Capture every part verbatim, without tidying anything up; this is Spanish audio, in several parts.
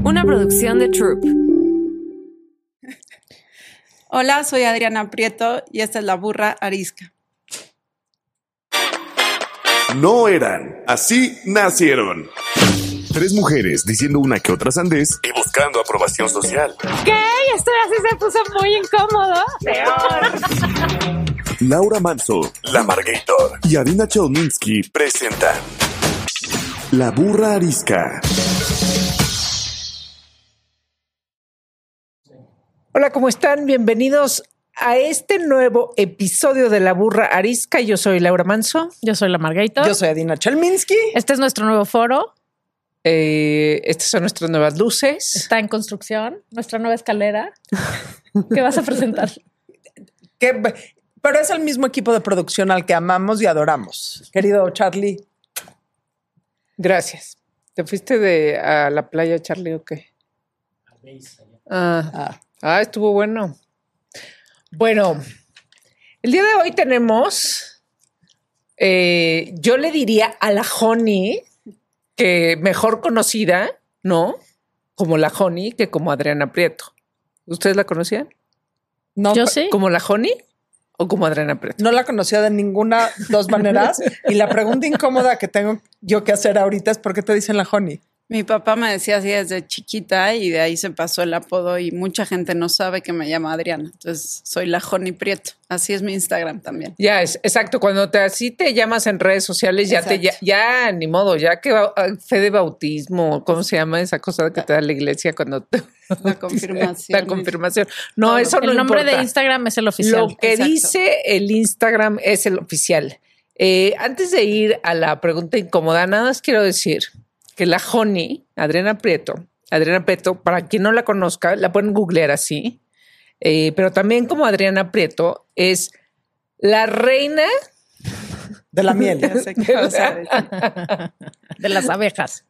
una producción de Troop. Hola, soy Adriana Prieto y esta es La Burra Arisca. No eran, así nacieron. Tres mujeres diciendo una que otra sandez y buscando aprobación social. ¿Qué? Esto así se puso muy incómodo. Peor. Laura Manso, La Margator y Adina Chelminsky presentan La Burra Arisca. Hola, ¿cómo están? Bienvenidos a este nuevo episodio de La Burra Arisca. Yo soy Laura Manso. Yo soy La Margator. Yo soy Adina Chelminsky. Este es nuestro nuevo foro. Eh, estas son nuestras nuevas luces. Está en construcción. Nuestra nueva escalera. ¿Qué vas a presentar? Que, pero es el mismo equipo de producción al que amamos y adoramos. Querido Charlie. Gracias. ¿Te fuiste de a la playa, Charlie, o qué? Ah, Ah. ah, estuvo bueno. Bueno, el día de hoy tenemos, eh, yo le diría a la Honey, que mejor conocida, ¿no? Como la Honey que como Adriana Prieto. ¿Ustedes la conocían? No, Yo sí. ¿Como la Honey o como Adriana Prieto? no la conocía de ninguna dos maneras. Y la pregunta incómoda que tengo yo que hacer ahorita es ¿por qué te dicen la Honey? Mi papá me decía así desde chiquita y de ahí se pasó el apodo y mucha gente no sabe que me llama Adriana. Entonces soy la Honey Prieto. Así es mi Instagram también. Ya, es exacto. Cuando te así te llamas en redes sociales, ya Exacto. te ya, ya ni modo, ya que ba- fe de bautismo, ¿cómo se llama esa cosa que te da la iglesia cuando te La confirmación. La confirmación. No, Todo. eso no El nombre importa. de Instagram es el oficial. Lo que Exacto. dice el Instagram es el oficial. Eh, antes de ir a la pregunta incómoda, nada más quiero decir que la Honey, Adriana Prieto, Adriana Prieto, para quien no la conozca, la pueden googlear así, eh, pero también como Adriana Prieto es la reina De la miel. Ya sé qué vas a decir. De las abejas.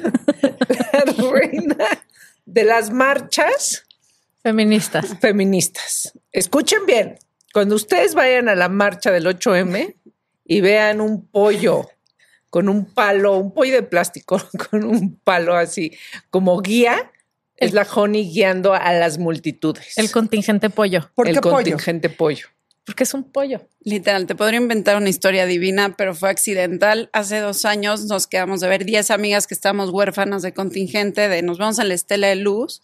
la reina de las marchas Feministas. feministas. Escuchen bien, cuando ustedes vayan a la marcha del ocho eme y vean un pollo con un palo, un pollo de plástico con un palo así como guía, es la Honey guiando a las multitudes. El contingente pollo. ¿Por el qué pollo? contingente pollo. Porque es un pollo. Literal, te podría inventar una historia divina, pero fue accidental. Hace dos años nos quedamos de ver diez amigas que estábamos huérfanas de contingente, de nos vamos a la Estela de Luz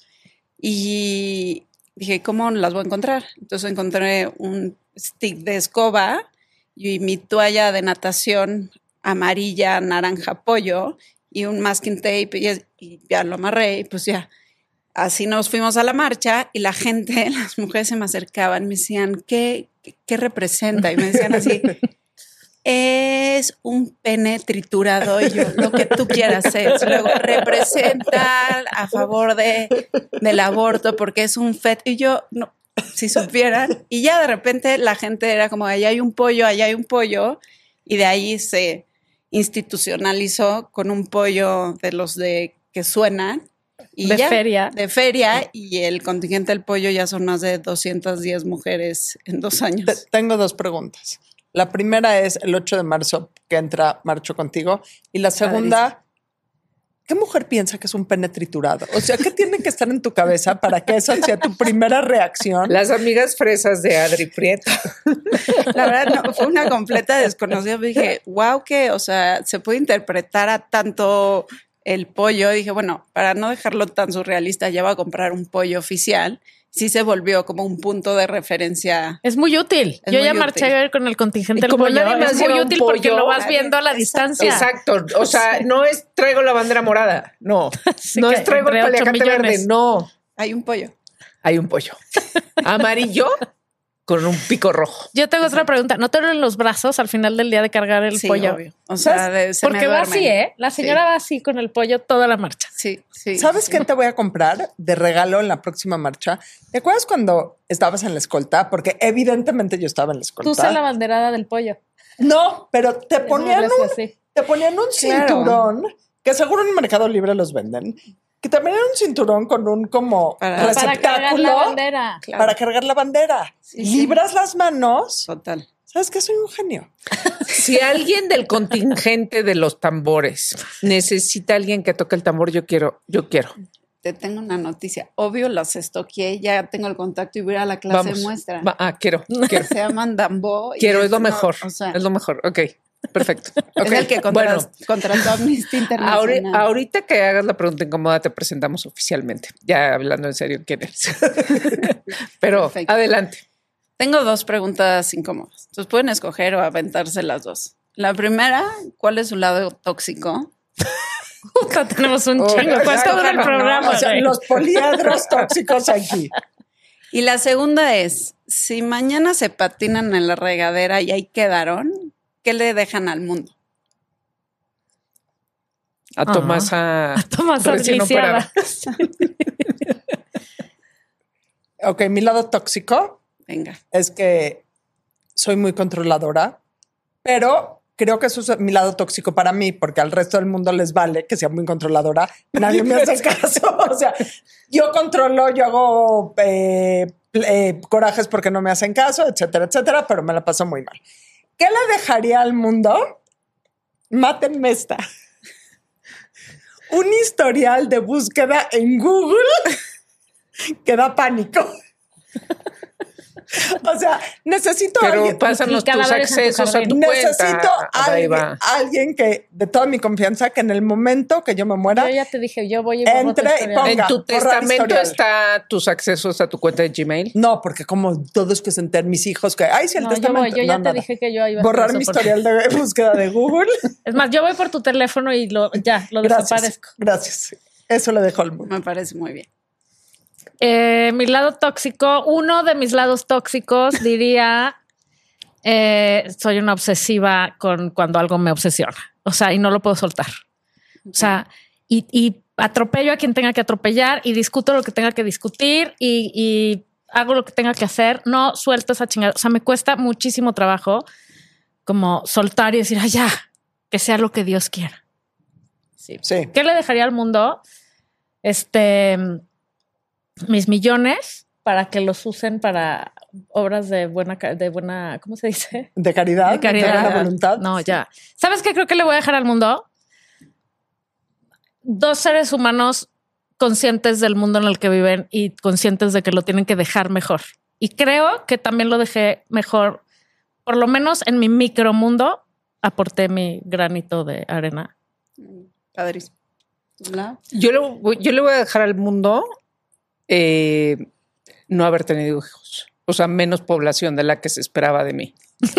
y dije, ¿cómo las voy a encontrar? Entonces encontré un stick de escoba y mi toalla de natación amarilla, naranja, pollo y un masking tape y, es- y ya lo amarré y pues ya. Así nos fuimos a la marcha y la gente, las mujeres se me acercaban, me decían, ¿qué, qué, qué representa? Y me decían así, es un pene triturado y yo, lo que tú quieras hacer. Luego, representa a favor de, del aborto porque es un fet. Y yo, no, si supieran. Y ya de repente la gente era como, allá hay un pollo, allá hay un pollo. Y de ahí se institucionalizó con un pollo de los de que suenan. Y De ya, feria. De feria, y el contingente del pollo ya son más de doscientas diez mujeres en dos años. Te- tengo dos preguntas. La primera es el ocho de marzo que entra Marcho Contigo. Y la segunda, ¿qué mujer piensa que es un pene triturado? O sea, ¿qué tiene que estar en tu cabeza para que esa sea tu primera reacción? Las amigas fresas de Adri Prieto. La verdad, no, fue una completa desconocida. Dije, wow, que, o sea, se puede interpretar a tanto el pollo. Dije, bueno, para no dejarlo tan surrealista, ya voy a comprar un pollo oficial. Sí se volvió como un punto de referencia. Es muy útil. Es Yo muy ya útil. marché a ver con el contingente Y del como pollo. nadie más Es lleva muy un útil porque pollo, lo vas nadie- viendo a la exacto. distancia. Exacto. O sea, no es traigo la bandera morada. No. Sí, no que es traigo el entre ocho paliacate millones. verde. No. Hay un pollo. Hay un pollo amarillo con un pico rojo. Yo tengo otra pregunta. ¿No te duelen los brazos al final del día de cargar el Sí, pollo? obvio. O sea, de, se me Porque va duermen. así, ¿eh? La señora Sí. va así con el pollo toda la marcha. Sí, sí. ¿Sabes sí. qué te voy a comprar de regalo en la próxima marcha? ¿Te acuerdas cuando estabas en la escolta? Porque evidentemente yo estaba en la escolta. Tú sé la banderada del pollo. No, pero te ponían No, un, así. te ponían un Claro. cinturón que seguro en el Mercado Libre los venden. Que también era un cinturón con un como Para- Para cargar receptáculo la bandera. Claro. para cargar la bandera. Sí, sí. Libras las manos. Total. ¿Sabes qué? Soy un genio. Si alguien del contingente de los tambores necesita a alguien que toque el tambor, yo quiero, yo quiero. te tengo una noticia. Obvio, las estoqueé, ya tengo el contacto y voy a ir a la clase Vamos. de muestra. Va- ah, quiero, quiero. Se llaman Dambo. y Quiero, es lo no, mejor. o sea, es lo mejor. Ok, perfecto. es Ok, el que contra- bueno, contrató Amnistía ahori- Internacional. ahorita que hagas la pregunta incómoda, te presentamos oficialmente. Ya hablando en serio, ¿quién eres? Pero Perfecto. adelante. Tengo dos preguntas incómodas. Entonces pueden escoger o aventarse las dos. La primera, ¿cuál es su lado tóxico? Puta, tenemos un Oh, chingo. ¿Cuánto dura el no, programa? o sea, güey? los poliedros tóxicos aquí. Y la segunda es, si mañana se patinan en la regadera y ahí quedaron, ¿qué le dejan al mundo? A Ajá. Tomás a, Tomás recién Arliciada. operada. Ok, mi lado tóxico Venga. es que soy muy controladora, pero creo que eso es mi lado tóxico para mí, porque al resto del mundo les vale que sea muy controladora. Nadie me hace caso. O sea, yo controlo, yo hago eh, eh, corajes porque no me hacen caso, etcétera, etcétera, pero me la paso muy mal. ¿Qué le dejaría al mundo? Mátenme esta. Un historial de búsqueda en Google que da pánico. O sea, necesito Pero alguien- pásanos y cadáveres tus en tu accesos a jardín. tu necesito cuenta. Ahí alguien, va. alguien que de toda mi confianza que en el momento que yo me muera Yo ya te dije, yo voy y borro tu Entre y historial. ponga. En tu borrar testamento historial. está tus accesos a tu cuenta de Gmail. no, porque como todos que se enteren mis hijos que ay, si el No, yo testamento voy, yo ya no, te nada. dije que yo iba a hacer borrar eso mi por- historial de búsqueda de Google. Es más, yo voy por tu teléfono y lo, ya, lo Gracias. desaparezco. Gracias. Eso le dejo al mundo. Me parece muy bien. Eh, mi lado tóxico, uno de mis lados tóxicos, diría, eh, soy una obsesiva con cuando algo me obsesiona. O sea, y no lo puedo soltar. O sea, y, y atropello a quien tenga que atropellar y discuto lo que tenga que discutir y, y hago lo que tenga que hacer. No suelto esa chingada. O sea, me cuesta muchísimo trabajo como soltar y decir, ay, ya, que sea lo que Dios quiera. Sí. Sí. ¿Qué le dejaría al mundo? Este, mis millones para que los usen para obras de buena, ca- de buena, ¿cómo se dice? De caridad, De caridad. de buena voluntad. No, ya. ¿Sabes qué creo que le voy a dejar al mundo? Dos seres humanos conscientes del mundo en el que viven y conscientes de que lo tienen que dejar mejor. Y creo que también lo dejé mejor, por lo menos en mi micromundo, aporté mi granito de arena. Padrísimo. ¿La? Yo le, voy- yo le voy a dejar al mundo eh, no haber tenido hijos. O sea, menos población de la que se esperaba de mí.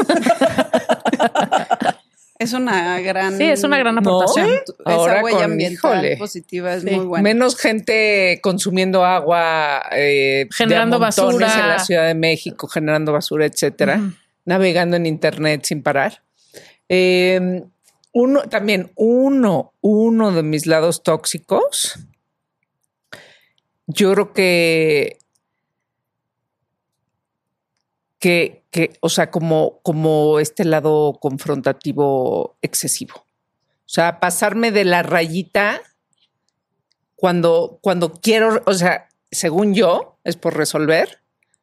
Es una gran... Sí, es una gran No, aportación. Esa ahora huella con- ambiental híjole. positiva es Sí. muy buena. Menos gente consumiendo agua, eh, Generando de a montones basura. en la Ciudad de México, generando basura, etcétera, Ujú. navegando en internet sin parar. Eh, uno, también uno, uno de mis lados tóxicos, yo creo que, que, que o sea, como, como este lado confrontativo excesivo. O sea, pasarme de la rayita cuando, cuando quiero, o sea, según yo, es por resolver.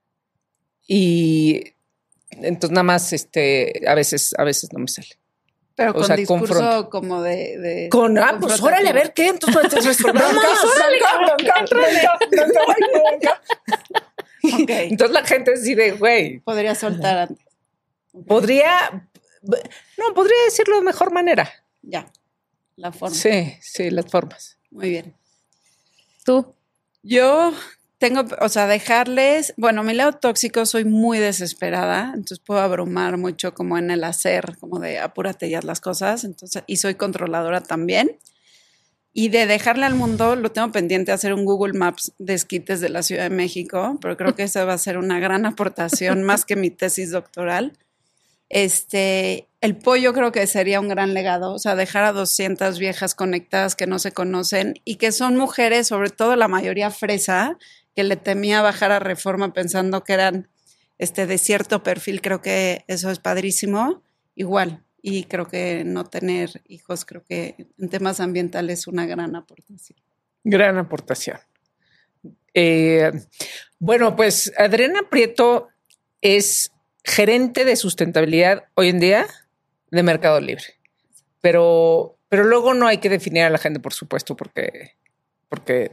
Y entonces nada más, este, a veces, a veces no me sale. Pero o con sea, discurso confronta. como de... de Con, ah, pues confrontativo. órale, a ver qué, entonces pues, resolvamos. Bronca, bronca, bronca, bronca, bronca, bronca. Ok. Entonces la gente decide, güey, Podría soltar antes. podría, no, podría decirlo de mejor manera. Ya. La forma. Sí, sí, las formas. Muy bien. Tú. Yo tengo, o sea, dejarles, bueno, mi lado tóxico soy muy desesperada, entonces puedo abrumar mucho como en el hacer, como de apúrate y haz las cosas, entonces, y soy controladora también. Y de dejarle al mundo, lo tengo pendiente hacer un Google Maps de esquites de la Ciudad de México, pero creo que esa va a ser una gran aportación, más que mi tesis doctoral. Este, el pollo creo que sería un gran legado, o sea, dejar a doscientas viejas conectadas que no se conocen y que son mujeres, sobre todo la mayoría fresa, que le temía bajar a Reforma pensando que eran este, de cierto perfil. Creo que eso es padrísimo. Igual, y creo que no tener hijos, creo que en temas ambientales es una gran aportación. Gran aportación. Eh, bueno, pues Adriana Prieto es gerente de sustentabilidad hoy en día de Mercado Libre. Pero, pero luego no hay que definir a la gente, por supuesto, porque, porque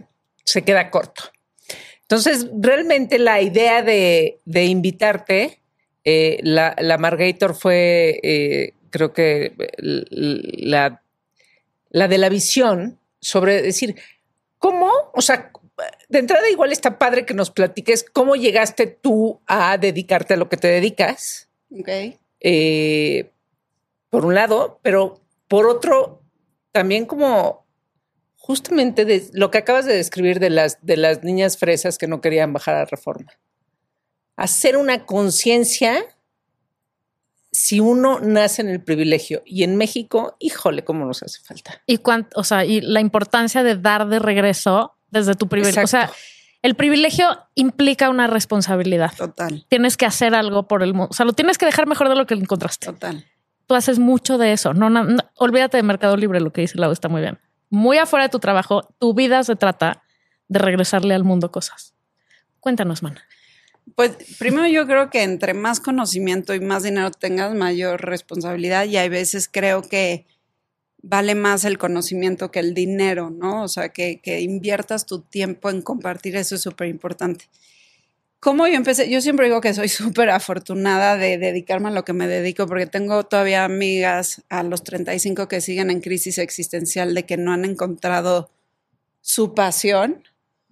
se queda corto. Entonces, realmente la idea de, de invitarte, eh, la, la Margator fue, eh, creo que la, la de la visión sobre decir, ¿cómo? O sea, de entrada igual está padre que nos platiques cómo llegaste tú a dedicarte a lo que te dedicas. Ok. Eh, por un lado, pero por otro, también como justamente de lo que acabas de describir de las, de las niñas fresas que no querían bajar a Reforma. Hacer una conciencia si uno nace en el privilegio. Y en México, híjole, cómo nos hace falta. Y cuánto, o sea, y la importancia de dar de regreso desde tu privilegio. Exacto. O sea, el privilegio implica una responsabilidad. Total, Tienes que hacer algo por el mundo. O sea, lo tienes que dejar mejor de lo que lo encontraste. total. Tú haces mucho de eso. No, no, no, olvídate de Mercado Libre, lo que dice Lau está muy bien. Muy afuera de tu trabajo, tu vida se trata de regresarle al mundo cosas. Cuéntanos, Mana. Pues primero yo creo que entre más conocimiento y más dinero tengas, mayor responsabilidad, y hay veces creo que vale más el conocimiento que el dinero, ¿no? O sea, que, que inviertas tu tiempo en compartir, eso es súper importante. ¿Cómo yo empecé? Yo siempre digo que soy súper afortunada de dedicarme a lo que me dedico, porque tengo todavía amigas a los treinta y cinco que siguen en crisis existencial de que no han encontrado su pasión.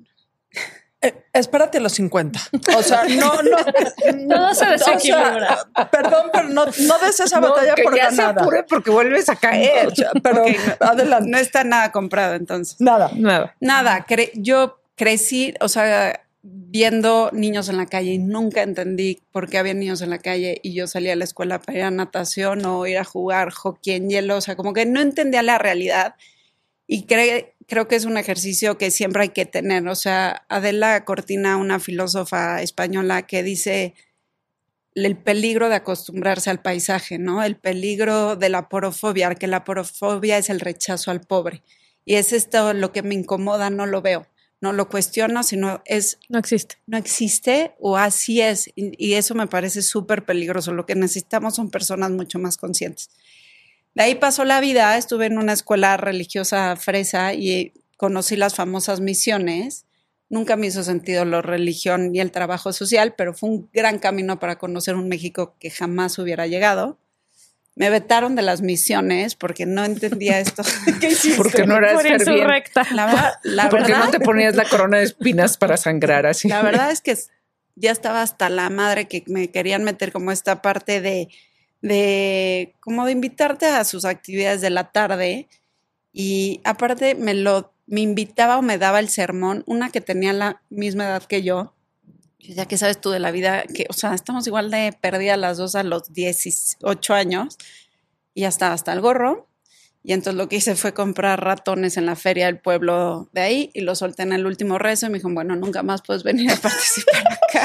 Eh, espérate a los cincuenta. O sea, no, no. Todo se desequilibra. O sea, perdón, pero no, no des esa No, batalla que por ya se ganada. apure porque vuelves a caer. O sea, pero Ok, no, adelante. no está nada comprado entonces. Nada. Nada. Nada, cre- yo crecí, o sea, viendo niños en la calle y nunca entendí por qué había niños en la calle y yo salía a la escuela para ir a natación o ir a jugar hockey en hielo, o sea, como que no entendía la realidad y cre- creo que es un ejercicio que siempre hay que tener, o sea, Adela Cortina, una filósofa española que dice el peligro de acostumbrarse al paisaje, ¿no? El peligro de la porofobia, que la porofobia es el rechazo al pobre y es esto lo que me incomoda, no lo veo. No lo cuestiono, sino es, No existe. no existe o así es. Y, y eso me parece súper peligroso. Lo que necesitamos son personas mucho más conscientes. De ahí pasó la vida, estuve en una escuela religiosa fresa y conocí las famosas misiones. Nunca me hizo sentido la religión ni el trabajo social, pero fue un gran camino para conocer un México que jamás hubiera llegado. Me vetaron de las misiones porque no entendía esto. ¿Qué hiciste? Porque no eras Por ferviente. insurrecta. La, verdad- la Porque verdad, no te ponías la corona de espinas para sangrar así. La verdad es que ya estaba hasta la madre que me querían meter como esta parte de, de como de invitarte a sus actividades de la tarde y aparte me lo me invitaba o me daba el sermón una que tenía la misma edad que yo. Ya que sabes tú de la vida, que, o sea, estamos igual de perdidas las dos a los dieciocho años y ya estaba hasta el gorro. Y entonces lo que hice fue comprar ratones en la feria del pueblo de ahí y los solté en el último rezo y me dijo, bueno, nunca más puedes venir a participar acá.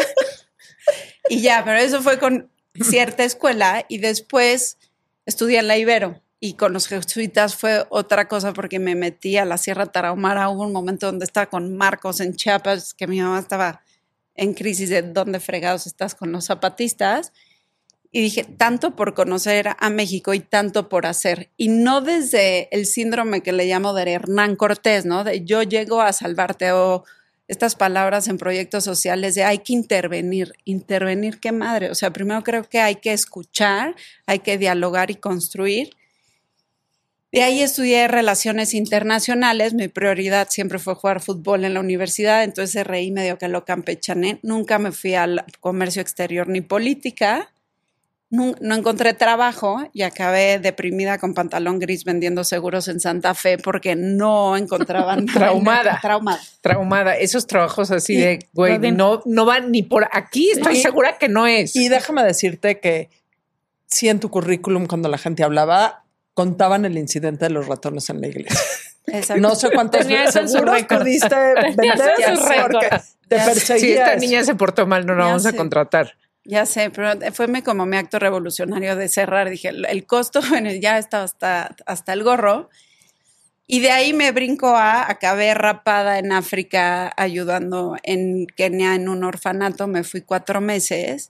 Y ya, pero eso fue con cierta escuela y después estudié en la Ibero y con los jesuitas fue otra cosa porque me metí a la Sierra Tarahumara. Hubo un momento donde estaba con Marcos en Chiapas, que mi mamá estaba en crisis de dónde fregados estás con los zapatistas. Y dije, tanto por conocer a México y tanto por hacer. Y no desde el síndrome que le llamo de Hernán Cortés, ¿no? De yo llego a salvarte o estas palabras en proyectos sociales de hay que intervenir. ¿Intervenir qué madre? O sea, primero creo que hay que escuchar, hay que dialogar y construir. De ahí estudié relaciones internacionales. Mi prioridad siempre fue jugar fútbol en la universidad, entonces reí medio que lo campechané. Nunca me fui al comercio exterior ni política. No, no encontré trabajo y acabé deprimida con pantalón gris vendiendo seguros en Santa Fe porque no encontraban Traumada. Traumada. Traumada. Esos trabajos así Y- de, güey, no, no van ni por aquí. Estoy Y- segura que no es. Y déjame decirte que sí, en tu currículum, cuando la gente hablaba, contaban el incidente de los ratones en la iglesia. Exacto. No sé cuántos Tenía eso en su seguros récord. pudiste Tenía vender eso en su récord. porque te Ya sé. perseguías. Si esta niña se portó mal, no la Ya vamos a sé. contratar. Ya sé, pero fue mi- como mi acto revolucionario de cerrar. Dije, el, el costo, bueno, ya estaba hasta, hasta el gorro. Y de ahí me brinco a, acabé rapada en África ayudando en Kenia en un orfanato. Me fui cuatro meses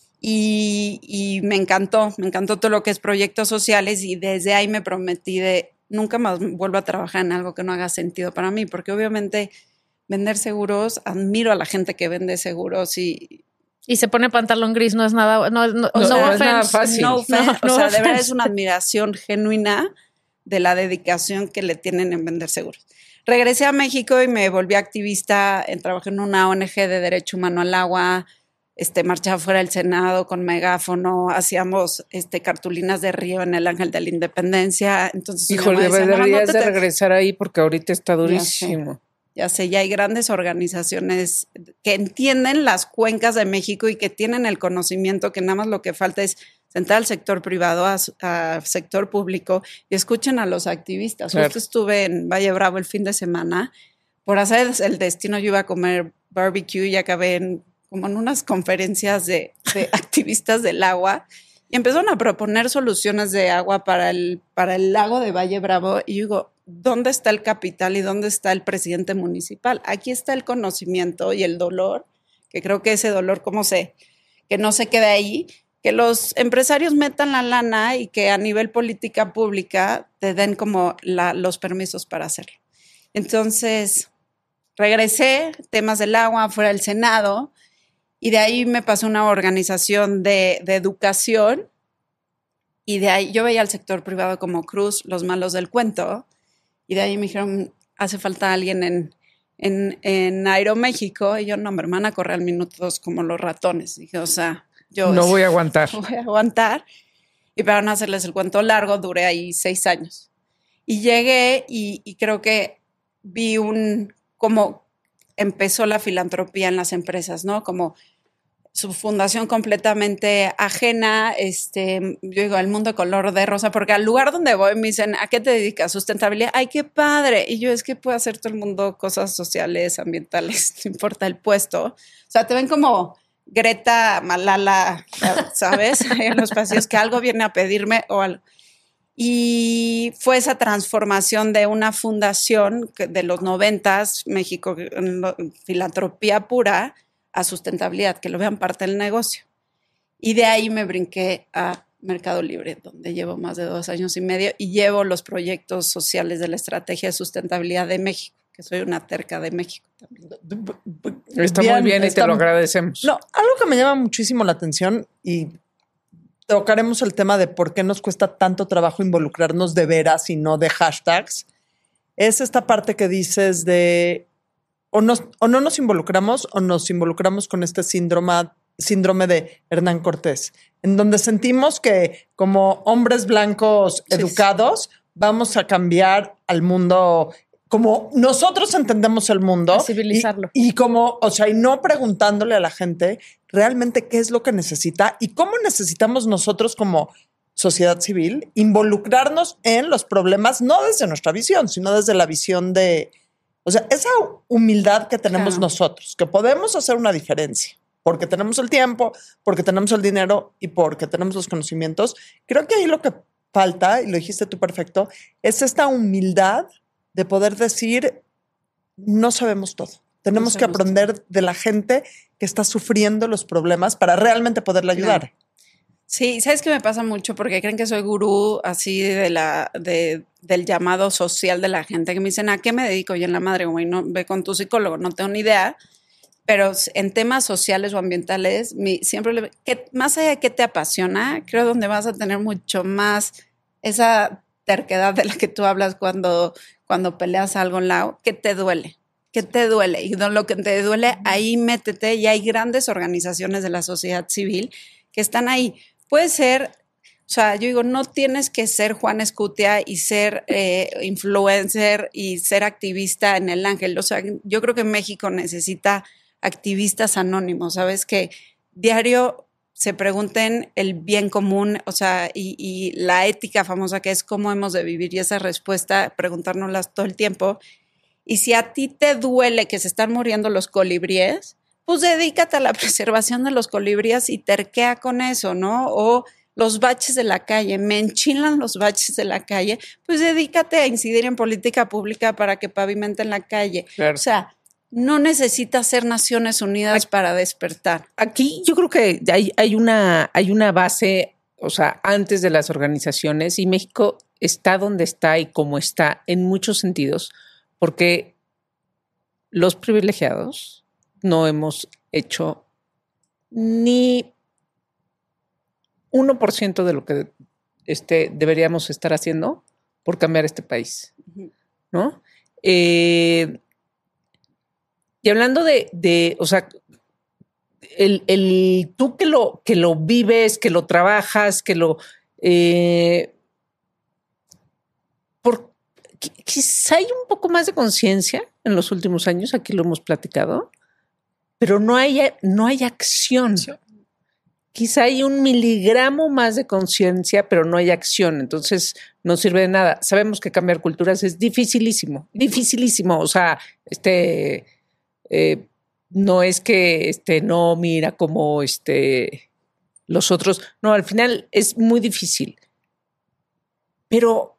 y, y me encantó, me encantó todo lo que es proyectos sociales y desde ahí me prometí de nunca más vuelvo a trabajar en algo que no haga sentido para mí, porque obviamente vender seguros, admiro a la gente que vende seguros y... Y se pone pantalón gris, no es nada, no, no, No, no, no es nada offense. fácil. No offense, No, o no sea, de verdad offense. es una admiración genuina de la dedicación que le tienen en vender seguros. Regresé a México y me volví activista, en, trabajé en una O N G de Derecho Humano al Agua, este, marchaba fuera del Senado con megáfono, hacíamos este, cartulinas de río en el Ángel de la Independencia. Entonces, Híjole, mi mamá decía, "No, no deberías te de te- regresar ahí porque ahorita está Ya durísimo. Ya sé, ya hay grandes organizaciones que entienden las cuencas de México y que tienen el conocimiento que nada más lo que falta es sentar al sector privado, a, a sector público y escuchen a los activistas. Claro. Justo estuve en Valle Bravo el fin de semana. Por hacer el destino yo iba a comer barbecue y acabé en, como en unas conferencias de, de activistas del agua y empezaron a proponer soluciones de agua para el, para el lago de Valle Bravo y yo digo, ¿dónde está el capital y dónde está el presidente municipal? Aquí está el conocimiento y el dolor, que creo que ese dolor, ¿cómo se? Que no se quede ahí, que los empresarios metan la lana y que a nivel política pública te den como la, los permisos para hacerlo. Entonces, regresé, temas del agua, fuera del Senado, y de ahí me pasó una organización de, de educación, y de ahí yo veía al sector privado como Cruz, los malos del cuento, y de ahí me dijeron, hace falta alguien en, en, en Aeroméxico. Y yo, no, mi hermana corre al minuto dos como los ratones. Dije, o sea, yo No voy a aguantar. voy a aguantar. Y para no hacerles el cuento largo, duré ahí seis años. Y llegué y, y creo que vi un, como empezó la filantropía en las empresas, ¿no? Como su fundación completamente ajena, este, yo digo, al mundo de color de rosa, porque al lugar donde voy me dicen, ¿a qué te dedicas? Sustentabilidad. ¡Ay, qué padre! Y yo, es que puede hacer todo el mundo cosas sociales, ambientales, no importa el puesto. O sea, te ven como Greta, Malala, ¿sabes? En los pasillos, que algo viene a pedirme o algo. Y fue esa transformación de una fundación que de los noventas, México, filantropía pura, a sustentabilidad, que lo vean parte del negocio. Y de ahí me brinqué a Mercado Libre, donde llevo más de dos años y medio y llevo los proyectos sociales de la Estrategia de Sustentabilidad de México, que soy una terca de México también. Está Bien, muy bien y está- te lo agradecemos. No, algo que me llama muchísimo la atención y tocaremos el tema de por qué nos cuesta tanto trabajo involucrarnos de veras y no de hashtags, es esta parte que dices de o, nos, o no nos involucramos o nos involucramos con este síndrome, síndrome de Hernán Cortés, en donde sentimos que como hombres blancos Sí, educados vamos a cambiar al mundo como nosotros entendemos el mundo. A civilizarlo. Y, y como, o sea, y no preguntándole a la gente realmente qué es lo que necesita y cómo necesitamos nosotros como sociedad civil involucrarnos en los problemas, no desde nuestra visión, sino desde la visión de, o sea, esa humildad que tenemos Claro. nosotros, que podemos hacer una diferencia, porque tenemos el tiempo, porque tenemos el dinero y porque tenemos los conocimientos. Creo que ahí lo que falta, y lo dijiste tú perfecto, es esta humildad de poder decir, no sabemos todo. Tenemos No que sabemos aprender de la gente que está sufriendo los problemas para realmente poderle ayudar. Claro. Sí, ¿sabes qué me pasa mucho? Porque creen que soy gurú así de la, de, del llamado social de la gente, que me dicen, ¿a qué me dedico? Y en la madre, güey, no, ve con tu psicólogo, no tengo ni idea. Pero en temas sociales o ambientales, mi, siempre le, que, más allá de qué te apasiona, creo donde vas a tener mucho más esa terquedad de la que tú hablas cuando, cuando peleas algo en la, que te duele. ¿Qué te duele? Y lo que te duele, ahí métete. Y hay grandes organizaciones de la sociedad civil que están ahí. Puede ser, o sea, yo digo, no tienes que ser Juan Escutia y ser eh, influencer y ser activista en el Ángel. O sea, yo creo que México necesita activistas anónimos, ¿sabes? Que diario se pregunten el bien común, o sea, y, y la ética famosa que es cómo hemos de vivir y esa respuesta, preguntárnoslas todo el tiempo. Y si a ti te duele que se están muriendo los colibríes, pues dedícate a la preservación de los colibríes y terquea con eso, ¿no? O los baches de la calle, me enchilan los baches de la calle, pues dedícate a incidir en política pública para que pavimenten la calle. Claro. O sea, no necesitas ser Naciones Unidas para despertar. Aquí yo creo que hay, hay, una, hay una base, o sea, antes de las organizaciones, y México está donde está y como está en muchos sentidos, porque los privilegiados no hemos hecho ni uno por ciento de lo que este, deberíamos estar haciendo por cambiar este país, ¿no? Eh, y hablando de, de o sea, el, el, tú que lo, que lo vives, que lo trabajas, que lo... Eh, por, quizá hay un poco más de conciencia en los últimos años, aquí lo hemos platicado, pero no hay, no hay acción. Quizá hay un miligramo más de conciencia, pero no hay acción. Entonces no sirve de nada. Sabemos que cambiar culturas es dificilísimo, dificilísimo. O sea, este, eh, no es que este, no mira como este, los otros. No, al final es muy difícil. Pero,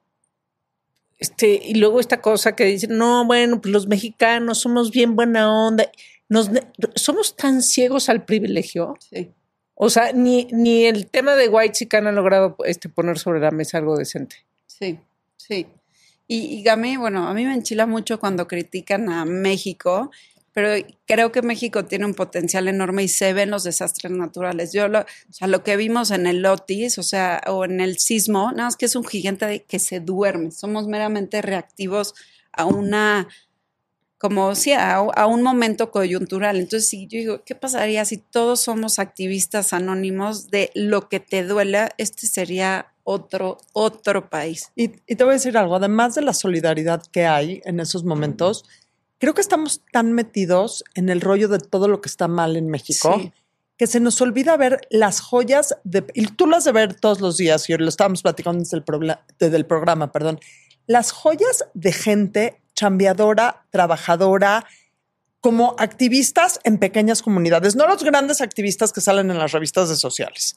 este, y luego esta cosa que dicen, no, bueno, pues los mexicanos somos bien buena onda. Nos, somos tan ciegos al privilegio. Sí. O sea, ni, ni el tema de whitexican han logrado este, poner sobre la mesa algo decente. Sí, sí. Y, y a mí, bueno, a mí me enchila mucho cuando critican a México, pero creo que México tiene un potencial enorme y se ven los desastres naturales. Yo lo, o sea, lo que vimos en el Otis, o sea, o en el sismo, nada más que es un gigante de, que se duerme. Somos meramente reactivos a una... como sí, a, a un momento coyuntural. Entonces, sí, yo digo, ¿qué pasaría si todos somos activistas anónimos de lo que te duela? Este sería otro, otro país. Y, y te voy a decir algo, además de la solidaridad que hay en esos momentos, creo que estamos tan metidos en el rollo de todo lo que está mal en México, sí, que se nos olvida ver las joyas, de, y tú las de ver todos los días, y lo estábamos platicando desde el, programa, desde el programa, perdón, las joyas de gente chambeadora, trabajadora, como activistas en pequeñas comunidades, no los grandes activistas que salen en las revistas de sociales,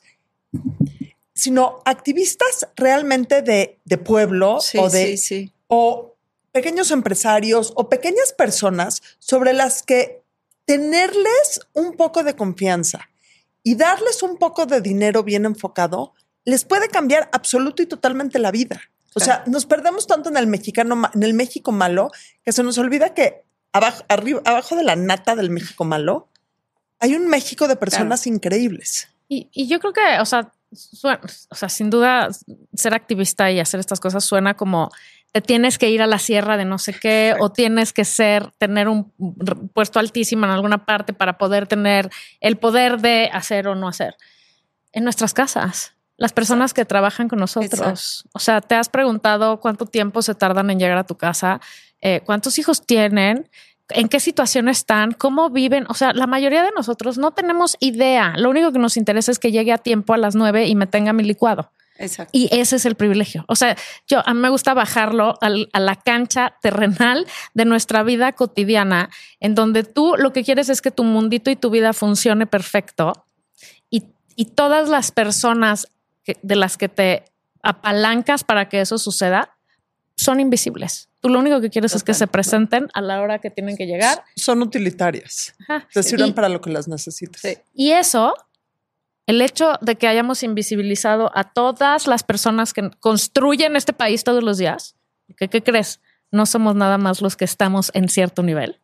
sino activistas realmente de, de pueblo, sí, o, de, sí, sí. o pequeños empresarios o pequeñas personas sobre las que tenerles un poco de confianza y darles un poco de dinero bien enfocado les puede cambiar absoluto y totalmente la vida. O sea, nos perdemos tanto en el mexicano, en el México malo, que se nos olvida que abajo, arriba, abajo de la nata del México malo hay un México de personas claro. increíbles. Y, y yo creo que, o sea, suena, o sea, sin duda ser activista y hacer estas cosas suena como te tienes que ir a la sierra de no sé qué, exacto, o tienes que ser, tener un puesto altísimo en alguna parte para poder tener el poder de hacer o no hacer. En nuestras casas. Las personas exacto. que trabajan con nosotros. Exacto. O sea, ¿te has preguntado cuánto tiempo se tardan en llegar a tu casa? Eh, ¿Cuántos hijos tienen? ¿En qué situación están? ¿Cómo viven? O sea, la mayoría de nosotros no tenemos idea. Lo único que nos interesa es que llegue a tiempo a las nueve y me tenga mi licuado. Exacto. Y ese es el privilegio. O sea, yo a mí me gusta bajarlo al, a la cancha terrenal de nuestra vida cotidiana, en donde tú lo que quieres es que tu mundito y tu vida funcione perfecto y, y todas las personas de las que te apalancas para que eso suceda son invisibles. Tú lo único que quieres Total, es que se presenten a la hora que tienen que llegar. Son utilitarias. Ajá. Te sirven y, para lo que las necesitas. Sí. Y eso, el hecho de que hayamos invisibilizado a todas las personas que construyen este país todos los días, que, ¿qué crees? No somos nada más los que estamos en cierto nivel.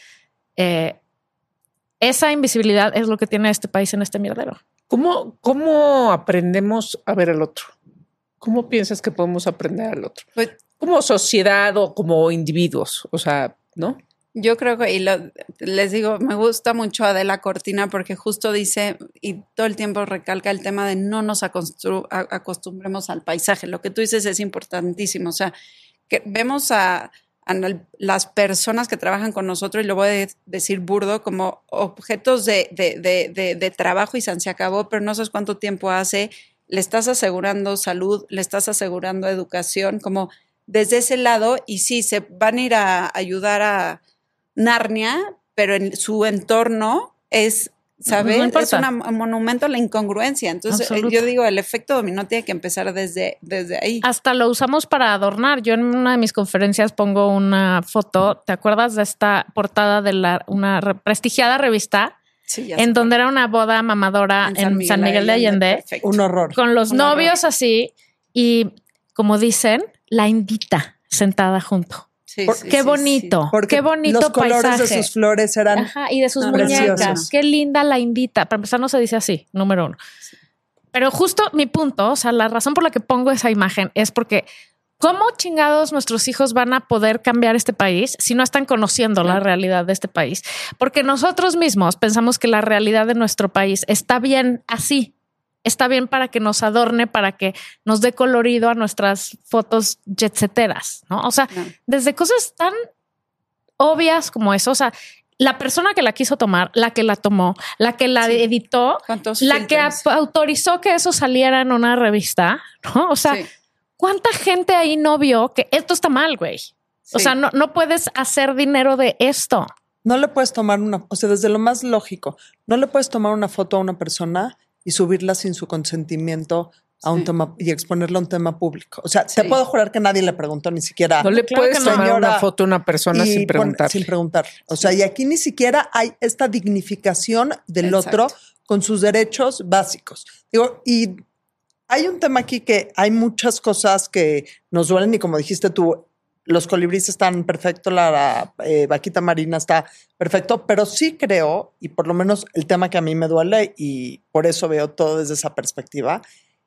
Eh, esa invisibilidad es lo que tiene este país en este mierdero. ¿Cómo, ¿Cómo aprendemos a ver al otro? ¿Cómo piensas que podemos aprender al otro? Pues, como sociedad o como individuos, o sea, ¿no? Yo creo que, y lo, les digo, me gusta mucho Adela Cortina porque justo dice, y todo el tiempo recalca el tema de no nos acostru- acostumbremos al paisaje. Lo que tú dices es importantísimo. O sea, que vemos a... a las personas que trabajan con nosotros, y lo voy a decir burdo, como objetos de, de, de, de, de trabajo y se acabó, pero no sabes cuánto tiempo hace, le estás asegurando salud, le estás asegurando educación, como desde ese lado, y sí, se van a ir a ayudar a Narnia, pero en su entorno es... ¿sabes? No es una, un monumento a la incongruencia. Entonces, Absoluto. yo digo, el efecto dominó tiene que empezar desde, desde ahí. Hasta lo usamos para adornar. Yo en una de mis conferencias pongo una foto. ¿Te acuerdas de esta portada de la, una re, prestigiada revista? Sí, en donde era una boda mamadora en San Miguel, en San Miguel de Allende. Allende un horror. Con los un novios horror. así. Y como dicen, la indita sentada junto. Sí, Por- sí, Qué sí, bonito, sí. Porque qué bonito los colores paisaje. de sus flores eran Ajá, y de sus No, muñecas. preciosos. Qué linda la indita. Para empezar, no se dice así, número uno. Pero justo mi punto, o sea, la razón por la que pongo esa imagen es porque ¿cómo chingados nuestros hijos van a poder cambiar este país si no están conociendo la realidad de este país? Porque nosotros mismos pensamos que la realidad de nuestro país está bien así. Está bien para que nos adorne, para que nos dé colorido a nuestras fotos jetseteras, ¿no? O sea, No. desde cosas tan obvias como eso, o sea, la persona que la quiso tomar, la que la tomó, la que la Sí. editó, ¿Cuántos la que filtros? ap- autorizó que eso saliera en una revista, ¿no? O sea, Sí. ¿cuánta gente ahí no vio que esto está mal, güey? O Sí. sea, no, no puedes hacer dinero de esto. No le puedes tomar una, o sea, desde lo más lógico, no le puedes tomar una foto a una persona y subirla sin su consentimiento a un Sí. tema y exponerla a un tema público. O sea, Sí. te puedo jurar que nadie le preguntó ni siquiera. No le Claro puedes que no. tomar Señora, una foto a una persona y sin pon- preguntar. sin preguntar. O sea, y aquí ni siquiera hay esta dignificación del Exacto. otro con sus derechos básicos. Digo, y hay un tema aquí que hay muchas cosas que nos duelen y como dijiste tú, los colibríes están perfectos, la eh, vaquita marina está perfecto, pero sí creo, y por lo menos el tema que a mí me duele y por eso veo todo desde esa perspectiva,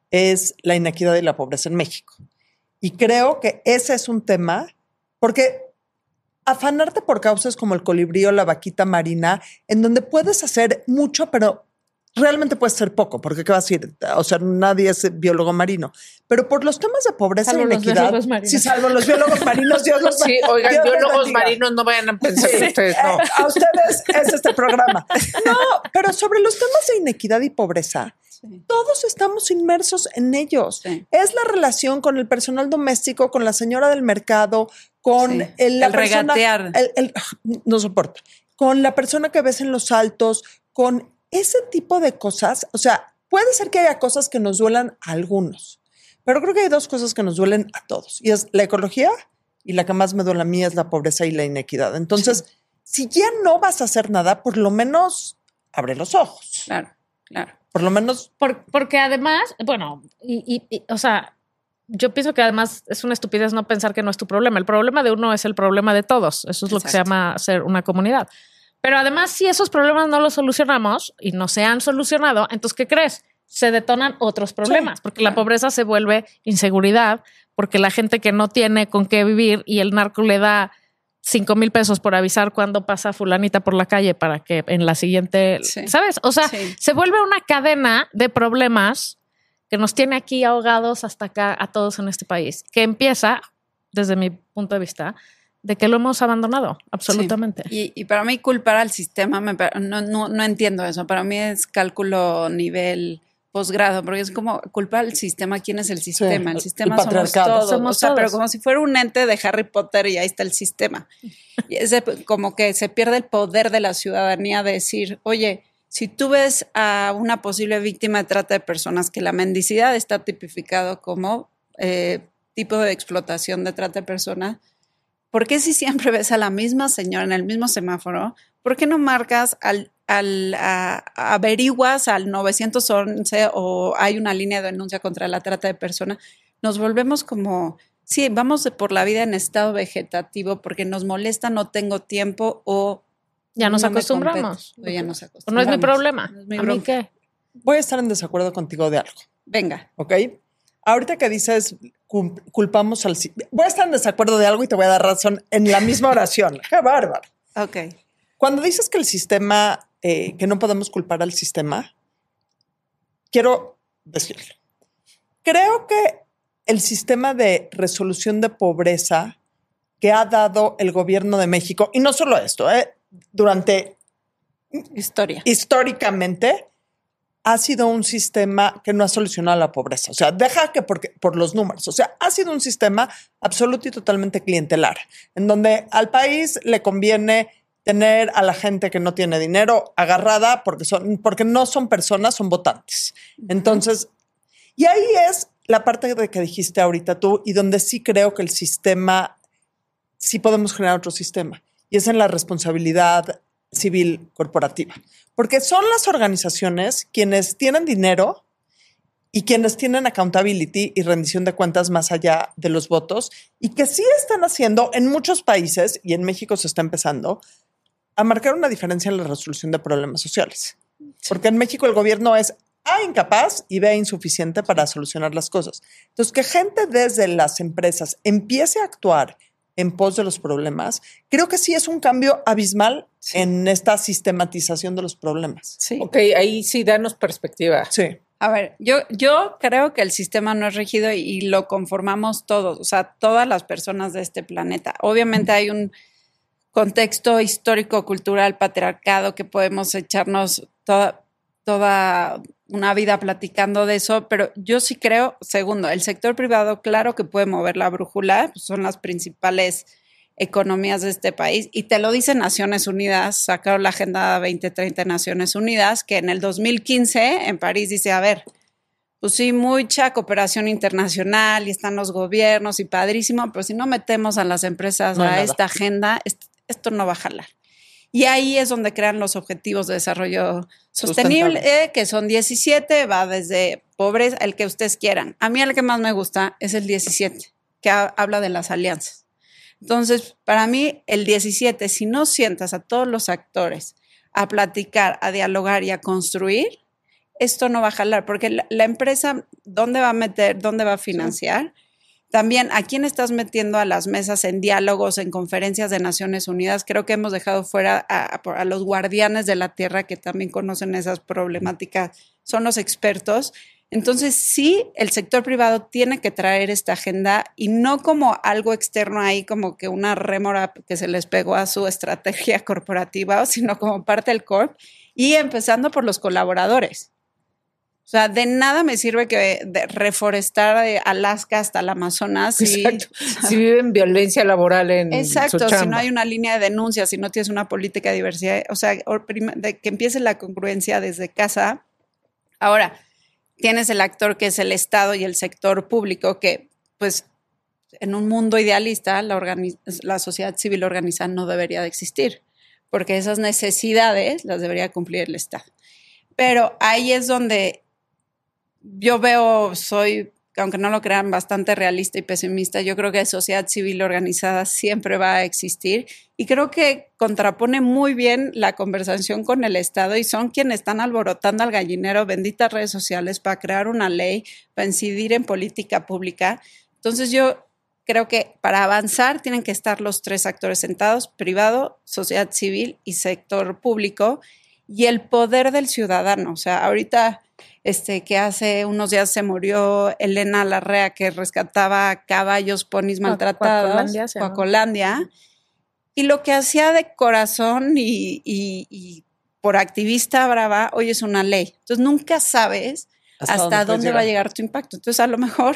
es la inequidad y la pobreza en México. Y creo que ese es un tema, porque afanarte por causas como el colibrí o la vaquita marina, en donde puedes hacer mucho, pero realmente puedes hacer poco, porque ¿qué vas a decir? O sea, nadie es biólogo marino. Pero por los temas de pobreza Salvo e los inequidad, biólogos marinos. sí, salvo los biólogos marinos, Dios los Sí, oigan, Dios los biólogos bendiga. marinos, no vayan a pensar que ustedes no. A ustedes es este programa. No, pero sobre los temas de inequidad y pobreza, Sí. todos estamos inmersos en ellos. Sí. Es la relación con el personal doméstico, con la señora del mercado, con Sí. el, la El persona, regatear. el- el- no soporto. Con la persona que ves en los altos, con ese tipo de cosas. O sea, puede ser que haya cosas que nos duelan a algunos, pero creo que hay dos cosas que nos duelen a todos. Y es la ecología y la que más me duele a mí es la pobreza y la inequidad. Entonces, si ya no vas a hacer nada, por lo menos abre los ojos. Claro, claro. Por lo menos Por- porque además, bueno, y, y- y, o sea, yo pienso que además es una estupidez no pensar que no es tu problema. El problema de uno es el problema de todos. Eso es lo que se Exacto. llama ser una comunidad. Pero además, si esos problemas no los solucionamos y no se han solucionado, entonces, ¿qué crees? Se detonan otros problemas, porque la pobreza se vuelve inseguridad, porque la gente que no tiene con qué vivir y el narco le da cinco mil pesos por avisar cuando pasa fulanita por la calle para que en la siguiente, Sí. ¿sabes? O sea, Sí. se vuelve una cadena de problemas que nos tiene aquí ahogados hasta acá a todos en este país, que empieza, desde mi punto de vista, de que lo hemos abandonado, absolutamente. Sí. Y, y para mí culpar al sistema, me pa- no, no, no entiendo eso. Para mí es cálculo nivel posgrado, porque es como culpar al sistema. ¿Quién es el sistema? el el sistema el somos patriarcado. todos. Somos o sea, pero todos. como si fuera un ente de Harry Potter y ahí está el sistema. Y es de- como que se pierde el poder de la ciudadanía de decir, oye, si tú ves a una posible víctima de trata de personas, que la mendicidad está tipificado como eh, tipo de explotación de trata de personas, ¿por qué si siempre ves a la misma señora en el mismo semáforo, por qué no marcas al, al a- averiguas al nueve once o hay una línea de denuncia contra la trata de personas? Nos volvemos como, sí, vamos de por la vida en estado vegetativo porque nos molesta, no tengo tiempo o Ya nos no me acostumbramos. compete, o ya nos O no es mi acostumbramos. problema. No es mi ¿A mí bronca. qué? voy a estar en desacuerdo contigo de algo, Venga, ¿ok? Ahorita que dices cul- culpamos al si- voy a estar en desacuerdo de algo y te voy a dar razón en la misma oración. ¡Qué bárbaro! ok. Cuando dices que el sistema, eh, que no podemos culpar al sistema, quiero decirlo. Creo que el sistema de resolución de pobreza que ha dado el gobierno de México, y no solo esto, eh, durante Historia. históricamente ha sido un sistema que no ha solucionado la pobreza. O sea, deja que porque, por los números. O sea, ha sido un sistema absoluto y totalmente clientelar, en donde al país le conviene tener a la gente que no tiene dinero agarrada porque, son, porque no son personas, son votantes. Entonces, y ahí es la parte de que dijiste ahorita tú y donde sí creo que el sistema, sí podemos generar otro sistema. Y es en la responsabilidad civil corporativa. Porque son las organizaciones quienes tienen dinero y quienes tienen accountability y rendición de cuentas más allá de los votos y que sí están haciendo en muchos países, y en México se está empezando, a marcar una diferencia en la resolución de problemas sociales. Porque en México el gobierno es A, incapaz, y B, insuficiente para solucionar las cosas. Entonces, que gente desde las empresas empiece a actuar en pos de los problemas, creo que sí es un cambio abismal sí. en esta sistematización de los problemas. Sí. Ok, ahí sí, danos perspectiva. Sí. A ver, yo, yo creo que el sistema no es rígido y, y lo conformamos todos, o sea, todas las personas de este planeta. Obviamente hay un contexto histórico, cultural, patriarcado, que podemos echarnos toda, toda una vida platicando de eso, pero yo sí creo, segundo, el sector privado, claro que puede mover la brújula, pues son las principales economías de este país, y te lo dice Naciones Unidas, sacaron la Agenda veinte treinta de Naciones Unidas, que en el dos mil quince en París dice, a ver, pues sí, mucha cooperación internacional y están los gobiernos y padrísimo, pero si no metemos a las empresas no a esta agenda, esto, esto no va a jalar. Y ahí es donde crean los objetivos de desarrollo sostenible, eh, que son diecisiete, va desde pobreza, el que ustedes quieran. A mí el que más me gusta es el diecisiete, que ha, habla de las alianzas. Entonces, para mí, el diecisiete, si no sientas a todos los actores a platicar, a dialogar y a construir, esto no va a jalar, porque la, la empresa, ¿dónde va a meter, dónde va a financiar? Sí. También, ¿a quién estás metiendo a las mesas en diálogos, en conferencias de Naciones Unidas? Creo que hemos dejado fuera a, a, a los guardianes de la tierra que también conocen esas problemáticas, son los expertos. Entonces, sí, el sector privado tiene que traer esta agenda y no como algo externo ahí, como que una rémora que se les pegó a su estrategia corporativa, sino como parte del corp y empezando por los colaboradores. O sea, de nada me sirve que de reforestar de Alaska hasta el Amazonas. Exacto. Y, si viven violencia laboral en Exacto, su chamba. Si no hay una línea de denuncia, si no tienes una política de diversidad, o sea, de que empiece la congruencia desde casa. Ahora, tienes el actor que es el Estado y el sector público que, pues, en un mundo idealista, la, organiz- la sociedad civil organizada no debería de existir, porque esas necesidades las debería cumplir el Estado. Pero ahí es donde yo veo, soy, aunque no lo crean, bastante realista y pesimista. Yo creo que la sociedad civil organizada siempre va a existir y creo que contrapone muy bien la conversación con el Estado y son quienes están alborotando al gallinero, benditas redes sociales, para crear una ley, para incidir en política pública. Entonces yo creo que para avanzar tienen que estar los tres actores sentados, privado, sociedad civil y sector público, y el poder del ciudadano. O sea, ahorita... Este, que hace unos días se murió Elena Larrea, que rescataba caballos, ponis maltratados, Cuacolandia, Cuacolandia, y lo que hacía de corazón y, y, y por activista brava, hoy es una ley. Entonces nunca sabes hasta, hasta dónde, dónde va a llegar tu impacto. Entonces a lo mejor,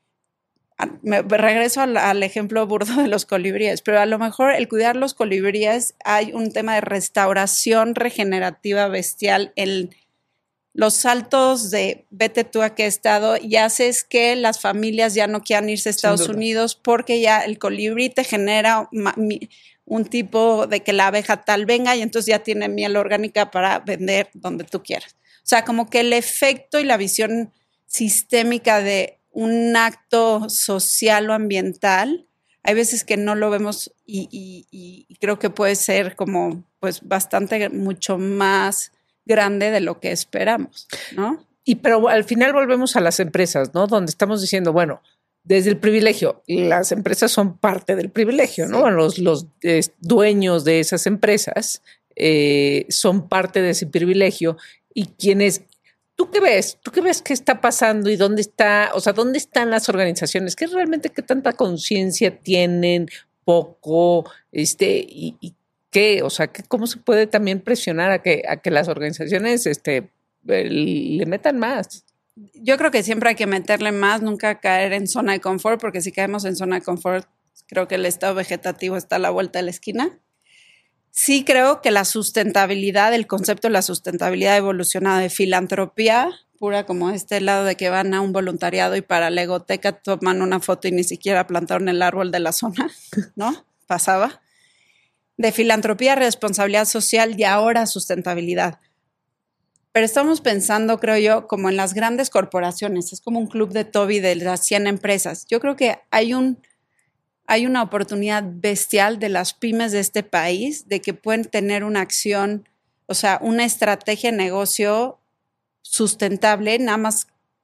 me regreso al, al ejemplo burdo de los colibríes, pero a lo mejor el cuidar los colibríes hay un tema de restauración regenerativa bestial, el los saltos de vete tú a qué estado y haces que las familias ya no quieran irse a Estados Unidos porque ya el colibrí te genera un tipo de que la abeja tal venga y entonces ya tiene miel orgánica para vender donde tú quieras. O sea, como que el efecto y la visión sistémica de un acto social o ambiental, hay veces que no lo vemos y, y, y creo que puede ser como pues bastante, mucho más grande de lo que esperamos, ¿no? Y pero al final volvemos a las empresas, ¿no? Donde estamos diciendo, bueno, desde el privilegio, las empresas son parte del privilegio, sí. ¿no? Los, los eh, dueños de esas empresas eh, son parte de ese privilegio y quienes, ¿tú qué ves? ¿Tú qué ves qué está pasando y dónde está, o sea, dónde están las organizaciones? ¿Qué realmente qué tanta conciencia tienen? Poco, este, y, y ¿qué? O sea, ¿qué, ¿cómo se puede también presionar a que, a que las organizaciones este, le metan más? Yo creo que siempre hay que meterle más, nunca caer en zona de confort, porque si caemos en zona de confort, creo que el estado vegetativo está a la vuelta de la esquina. Sí creo que la sustentabilidad, el concepto de la sustentabilidad evolucionada de filantropía pura, como este lado de que van a un voluntariado y para la egoteca toman una foto y ni siquiera plantaron el árbol de la zona, ¿no? Pasaba. De filantropía, responsabilidad social y ahora sustentabilidad. pero estamos pensando, creo yo, como en las grandes corporaciones. Es como un club de Toby de las cien empresas. Yo creo que hay un... hay una oportunidad bestial de las pymes de este país de que pueden tener una acción, o sea, una estrategia de negocio sustentable, nada más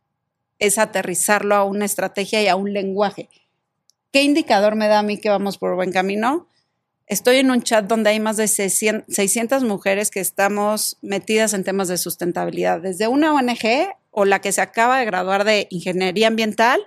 es aterrizarlo a una estrategia y a un lenguaje. ¿Qué indicador me da a mí que vamos por buen camino? Estoy en un chat donde hay más de seiscientas mujeres que estamos metidas en temas de sustentabilidad, desde una O N G o la que se acaba de graduar de ingeniería ambiental,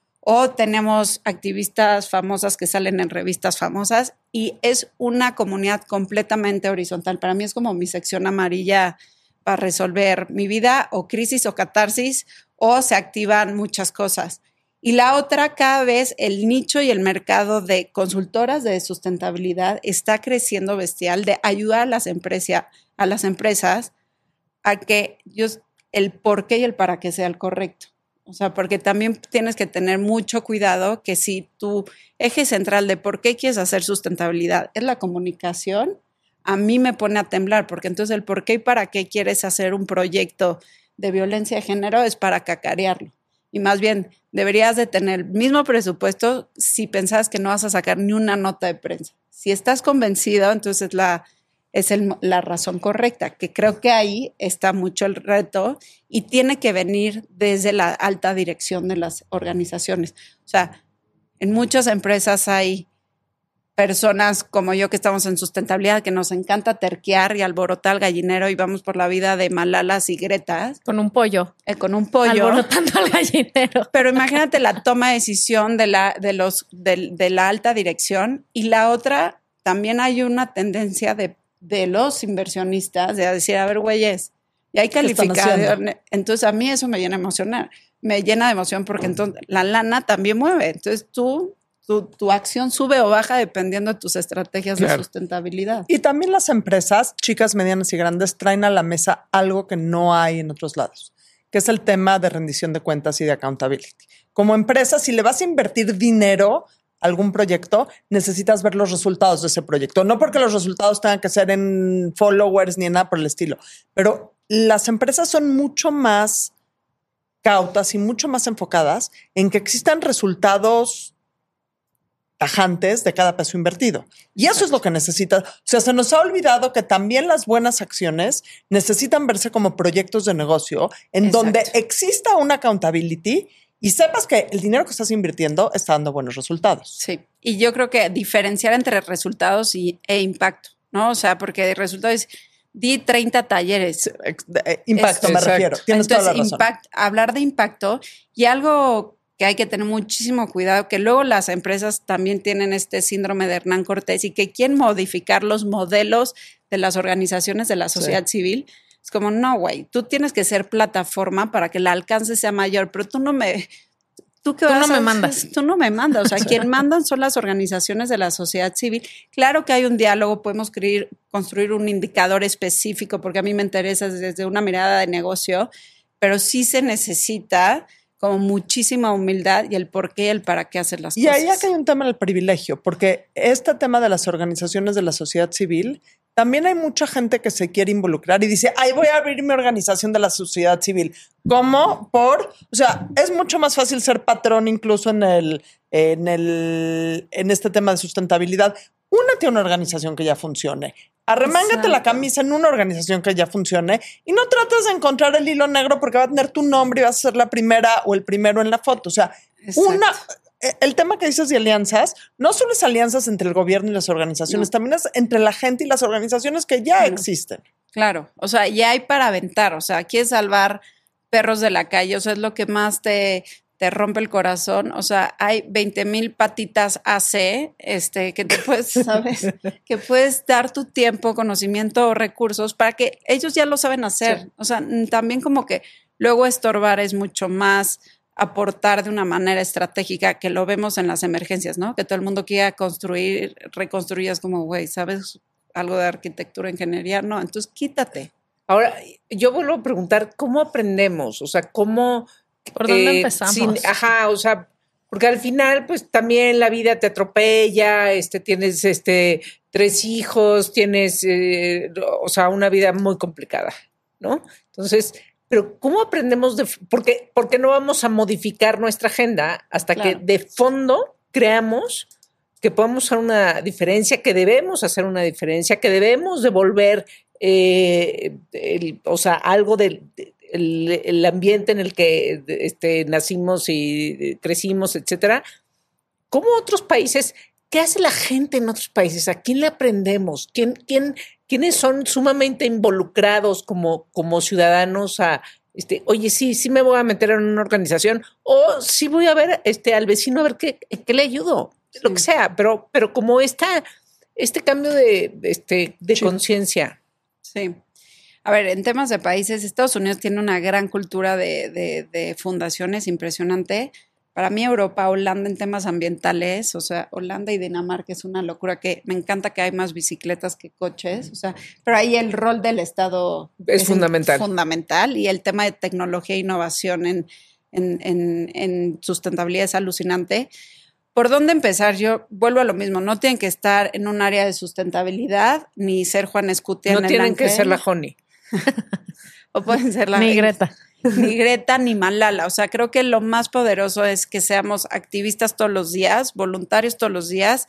o tenemos activistas famosas que salen en revistas famosas, y es una comunidad completamente horizontal. Para mí es como mi sección amarilla para resolver mi vida, o crisis o catarsis, o se activan muchas cosas. Y la otra, cada vez el nicho y el mercado de consultoras de sustentabilidad está creciendo bestial, de ayudar a las, empresa, a las empresas a que yo, el por qué y el para qué sea el correcto. O sea, porque también tienes que tener mucho cuidado que si tu eje central de por qué quieres hacer sustentabilidad es la comunicación, a mí me pone a temblar, porque entonces el por qué y para qué quieres hacer un proyecto de violencia de género es para cacarearlo. Y más bien, deberías de tener el mismo presupuesto si pensás que no vas a sacar ni una nota de prensa. Si estás convencido, entonces la... es el, la razón correcta, que creo que ahí está mucho el reto y tiene que venir desde la alta dirección de las organizaciones. O sea, en muchas empresas hay personas como yo que estamos en sustentabilidad, que nos encanta terquear y alborotar al gallinero y vamos por la vida de Malalas y Gretas. Con un pollo. Eh, con un pollo. Alborotando al gallinero. Pero imagínate la toma de decisión de la, de los, de, de la alta dirección. Y la otra, también hay una tendencia de de los inversionistas, de decir, a ver, güeyes, y hay calificación. Entonces, a mí eso me llena de emocionar. Me llena de emoción porque entonces la lana también mueve. Entonces, tú, tu, tu acción sube o baja dependiendo de tus estrategias claro. de sustentabilidad. Y también las empresas, chicas, medianas y grandes, traen a la mesa algo que no hay en otros lados, que es el tema de rendición de cuentas y de accountability. Como empresa, si le vas a invertir dinero algún proyecto, necesitas ver los resultados de ese proyecto. No porque los resultados tengan que ser en followers ni en nada por el estilo, pero las empresas son mucho más cautas y mucho más enfocadas en que existan resultados tajantes de cada peso invertido. Y eso Exacto. es lo que necesitas. O sea, se nos ha olvidado que también las buenas acciones necesitan verse como proyectos de negocio en Exacto. donde exista una accountability y sepas que el dinero que estás invirtiendo está dando buenos resultados. Sí, y yo creo que diferenciar entre resultados y, e impacto, ¿no? O sea, porque resultados es, di treinta talleres. Impacto es, me exacto. refiero, tienes Entonces, toda la razón. Impact, hablar de impacto y algo que hay que tener muchísimo cuidado, que luego las empresas también tienen este síndrome de Hernán Cortés y que quieren modificar los modelos de las organizaciones de la sociedad sí. civil. Es como, no, güey, tú tienes que ser plataforma para que el alcance sea mayor, pero tú no me... Tú, tú no me mandas. Tú no me mandas. O sea, quien mandan son las organizaciones de la sociedad civil. Claro que hay un diálogo, podemos crear, construir un indicador específico, porque a mí me interesa desde una mirada de negocio, pero sí se necesita como muchísima humildad y el por qué y el para qué hacer las y cosas. Y ahí acá hay un tema del privilegio, porque este tema de las organizaciones de la sociedad civil, también hay mucha gente que se quiere involucrar y dice, ay, voy a abrir mi organización de la sociedad civil. ¿Cómo? Por, o sea, es mucho más fácil ser patrón incluso en el, en el, en este tema de sustentabilidad. Únete a una organización que ya funcione. Arremángate Exacto. la camisa en una organización que ya funcione y no trates de encontrar el hilo negro porque va a tener tu nombre y vas a ser la primera o el primero en la foto. O sea, Exacto. una... El tema que dices de alianzas, no solo es alianzas entre el gobierno y las organizaciones, no. también es entre la gente y las organizaciones que ya claro. existen. Claro, o sea, ya hay para aventar, o sea, quieres salvar perros de la calle, o sea, es lo que más te, te rompe el corazón, o sea, hay veinte mil patitas A C, este, que te puedes, ¿sabes? que puedes dar tu tiempo, conocimiento o recursos para que ellos ya lo saben hacer, sí. o sea, también como que luego estorbar es mucho más aportar de una manera estratégica, que lo vemos en las emergencias, ¿no? Que todo el mundo quiera construir, reconstruir, es como, güey, ¿sabes algo de arquitectura, ingeniería? No, entonces quítate. Ahora, yo vuelvo a preguntar, ¿cómo aprendemos? O sea, ¿cómo... ¿Por dónde eh, empezamos? Sin, ajá, o sea, porque al final, pues, también la vida te atropella, este, tienes, este, tres hijos, tienes, eh, o sea, una vida muy complicada. ¿no? Entonces, pero ¿cómo aprendemos de, por qué, por qué no vamos a modificar nuestra agenda hasta claro. que de fondo creamos que podemos hacer una diferencia, que debemos hacer una diferencia, que debemos devolver, eh, el, o sea, algo del de, el, el ambiente en el que este, nacimos y crecimos, etcétera? ¿Cómo otros países, qué hace la gente en otros países? ¿A quién le aprendemos? ¿Quién, quién, ¿Quiénes son sumamente involucrados como, como ciudadanos a, este, oye, sí, sí me voy a meter en una organización o sí voy a ver este, al vecino a ver qué, qué le ayudo? Sí. Lo que sea, pero, pero como esta, este cambio de, de, este, de sí. conciencia. Sí. A ver, en temas de países, Estados Unidos tiene una gran cultura de, de, de fundaciones impresionante. Para mí, Europa, Holanda en temas ambientales, o sea, Holanda y Dinamarca es una locura, que me encanta que hay más bicicletas que coches, o sea, pero ahí el rol del Estado es, es fundamental. fundamental y el tema de tecnología e innovación en, en, en, en sustentabilidad es alucinante. ¿Por dónde empezar? Yo vuelvo a lo mismo, no tienen que estar en un área de sustentabilidad ni ser Juan Escutia no en el tienen Ángel. Que ser la Honey. O pueden ser la... Ni Greta. Ni Greta ni Malala. O sea, creo que lo más poderoso es que seamos activistas todos los días, voluntarios todos los días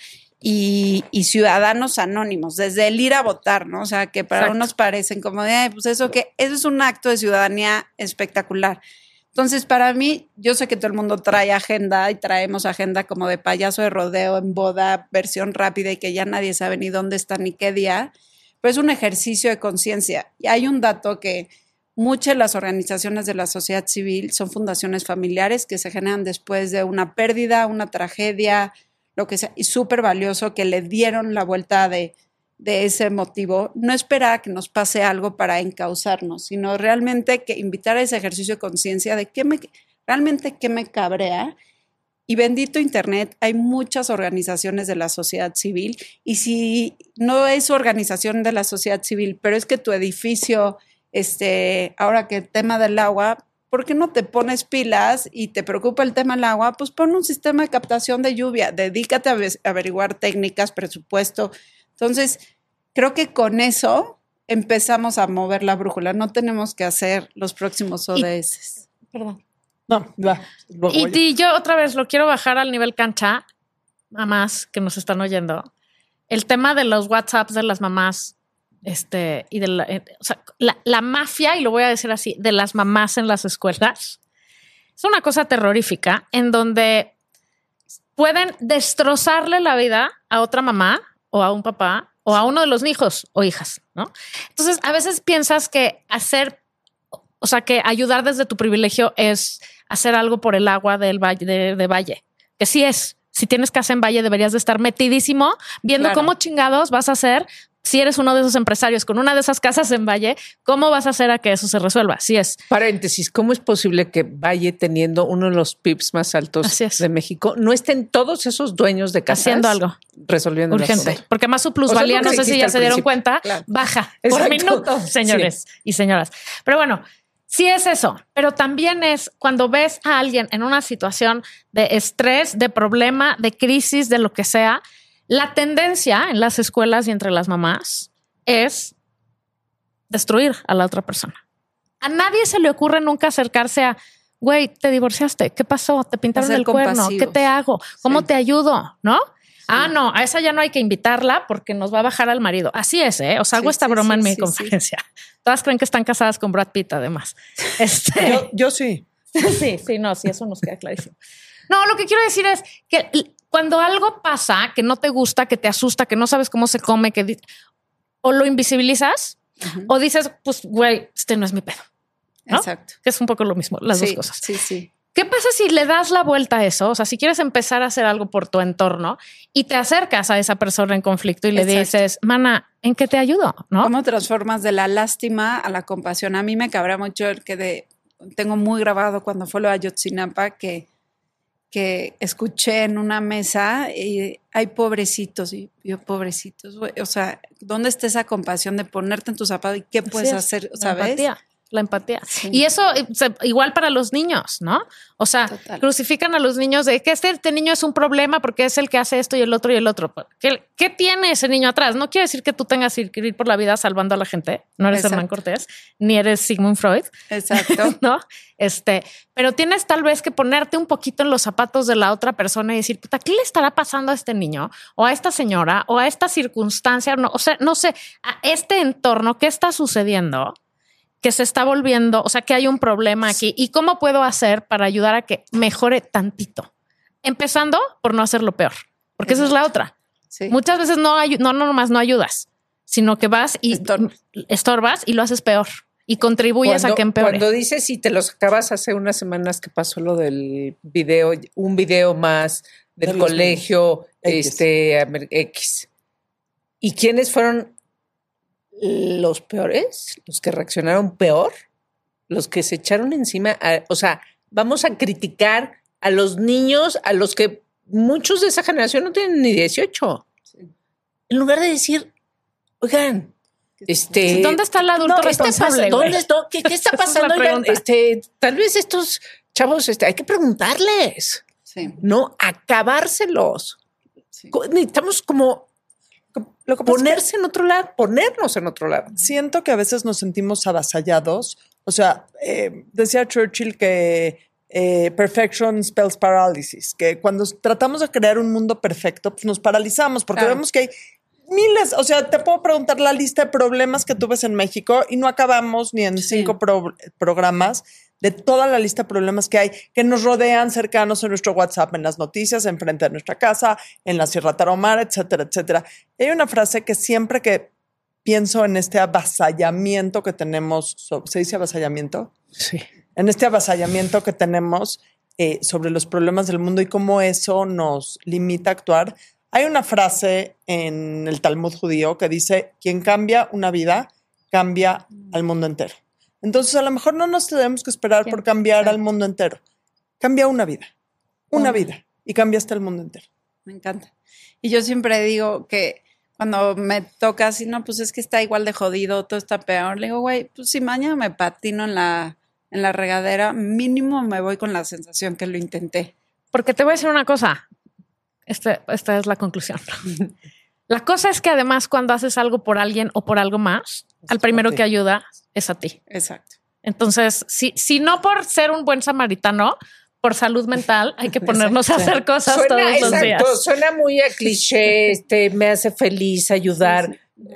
y, y ciudadanos anónimos, desde el ir a votar, ¿no? O sea, que para Exacto. unos parecen como de, ay, pues eso que, eso es un acto de ciudadanía espectacular. Entonces, para mí, yo sé que todo el mundo trae agenda y traemos agenda como de payaso de rodeo en boda, versión rápida y que ya nadie sabe ni dónde está ni qué día, pero es un ejercicio de conciencia. Y hay un dato que muchas de las organizaciones de la sociedad civil son fundaciones familiares que se generan después de una pérdida, una tragedia, lo que sea, y súper valioso que le dieron la vuelta de, de ese motivo. No esperar a que nos pase algo para encauzarnos, sino realmente que invitar a ese ejercicio de conciencia de qué me, realmente qué me cabrea. Y bendito Internet, hay muchas organizaciones de la sociedad civil y si no es organización de la sociedad civil, pero es que tu edificio... Este, ahora que el tema del agua, ¿por qué no te pones pilas y te preocupa el tema del agua? Pues pon un sistema de captación de lluvia, dedícate a averiguar técnicas, presupuesto. Entonces, creo que con eso empezamos a mover la brújula. No tenemos que hacer los próximos O D S. Y, perdón. No, va. Y, y yo otra vez lo quiero bajar al nivel cancha, mamás que nos están oyendo. El tema de los WhatsApps de las mamás. Este, y de la, eh, o sea, la, la mafia, y lo voy a decir así, de las mamás en las escuelas, es una cosa terrorífica en donde pueden destrozarle la vida a otra mamá o a un papá o a uno de los hijos o hijas, ¿no? Entonces, a veces piensas que hacer, o sea, que ayudar desde tu privilegio es hacer algo por el agua del valle, de, de Valle, que sí es. Si tienes casa en Valle, deberías de estar metidísimo viendo claro. cómo chingados vas a hacer. Si eres uno de esos empresarios con una de esas casas en Valle, ¿cómo vas a hacer a que eso se resuelva? Así es. Paréntesis, ¿cómo es posible que Valle, teniendo uno de los P I Bs más altos de México, no estén todos esos dueños de casas haciendo algo resolviendo urgente? Porque más su plusvalía, o sea, no sé si ya se dieron cuenta, claro. baja Exacto. por minuto, señores sí. y señoras. Pero bueno, sí es eso, pero también es cuando ves a alguien en una situación de estrés, de problema, de crisis, de lo que sea. La tendencia en las escuelas y entre las mamás es destruir a la otra persona. A nadie se le ocurre nunca acercarse a, güey, te divorciaste, ¿qué pasó? ¿Te pintaron el cuerno? ¿Qué te hago? ¿Cómo sí. te ayudo? ¿No? Sí. Ah, no, a esa ya no hay que invitarla porque nos va a bajar al marido. Así es, ¿eh? O sea, hago sí, esta sí, broma sí, en mi sí, conferencia. Sí. Todas creen que están casadas con Brad Pitt, además. Este, yo, yo sí. Sí, sí, no, sí, eso nos queda clarísimo. No, lo que quiero decir es que cuando algo pasa que no te gusta, que te asusta, que no sabes cómo se come, que o lo invisibilizas uh-huh. o dices, pues, güey, este no es mi pedo. ¿No? Exacto. Que es un poco lo mismo, las sí, dos cosas. Sí, sí. ¿Qué pasa si le das la vuelta a eso? O sea, si quieres empezar a hacer algo por tu entorno y te acercas a esa persona en conflicto y le Exacto. dices, mana, ¿en qué te ayudo? ¿No? ¿Cómo transformas de la lástima a la compasión? A mí me cabrea mucho el que de, tengo muy grabado cuando fue lo de Ayotzinapa que que escuché en una mesa y hay pobrecitos y yo pobrecitos, o sea, ¿dónde está esa compasión de ponerte en tus zapatos y qué puedes hacer, sabes? Empatía. la empatía. Sí. Y eso se, igual para los niños, ¿no? O sea, Total. crucifican a los niños de que este, este niño es un problema porque es el que hace esto y el otro y el otro. ¿Qué, qué tiene ese niño atrás? No quiere decir que tú tengas que ir por la vida salvando a la gente. No eres Exacto. Hernán Cortés, ni eres Sigmund Freud. Exacto. ¿No? Este, pero tienes tal vez que ponerte un poquito en los zapatos de la otra persona y decir, puta, ¿qué le estará pasando a este niño o a esta señora o a esta circunstancia? No, o sea, no sé, a este entorno, ¿qué está sucediendo? Que se está volviendo, o sea, que hay un problema aquí y cómo puedo hacer para ayudar a que mejore tantito. Empezando por no hacerlo peor, porque esa es la otra. Sí. Muchas veces no, hay, no, no nomás no ayudas, sino que vas y Estorbas. estorbas y lo haces peor y contribuyes Cuando, a que empeore. cuando dices si te los acabas hace unas semanas que pasó lo del video, un video más del De los colegio X. este Amer- X. ¿Y quiénes fueron los peores? Los que reaccionaron peor, los que se echaron encima, a- o sea, vamos a criticar a los niños, a los que muchos de esa generación no tienen ni dieciocho. En lugar de decir, oigan, este, ¿Dónde está el adulto ¿qué está responsable? pasando? güey? ¿Dónde está? ¿Qué, qué está Esa es la pasando? Oigan, pregunta. este, tal vez estos chavos, este, hay que preguntarles, Sí. no acabárselos. Sí. Co- Necesitamos como Lo que pasa es que ponerse en otro lado, ponernos en otro lado. siento que a veces nos sentimos avasallados. O sea, eh, decía Churchill que eh, perfection spells paralysis, que cuando tratamos de crear un mundo perfecto, pues nos paralizamos porque Claro. vemos que hay miles, o sea, te puedo preguntar la lista de problemas que tú ves en México y no acabamos ni en Sí. cinco pro- programas de toda la lista de problemas que hay, que nos rodean cercanos en nuestro WhatsApp, en las noticias, enfrente de nuestra casa, en la Sierra Tarahumara, etcétera, etcétera. Y hay una frase que siempre que pienso en este avasallamiento que tenemos, so- ¿se dice avasallamiento? Sí. En este avasallamiento que tenemos eh, sobre los problemas del mundo y cómo eso nos limita a actuar. Hay una frase en el Talmud judío que dice, quien cambia una vida, cambia al mundo entero. Entonces, a lo mejor no nos tenemos que esperar por cambiar al mundo entero. Cambia una vida, una Una. vida, y cambiaste el mundo entero. Me encanta. Y yo siempre digo que cuando me toca así, no, pues es que está igual de jodido, todo está peor. Le digo, güey, pues si mañana me patino en la, en la regadera, mínimo me voy con la sensación que lo intenté. Porque te voy a decir una cosa. Este, esta es la conclusión. La cosa es que además cuando haces algo por alguien o por algo más, al primero ti. que ayuda es a ti. Exacto. Entonces, si, si no por ser un buen samaritano, por salud mental, hay que ponernos a hacer cosas Suena, todos los exacto, días. suena muy a cliché, este, me hace feliz ayudar.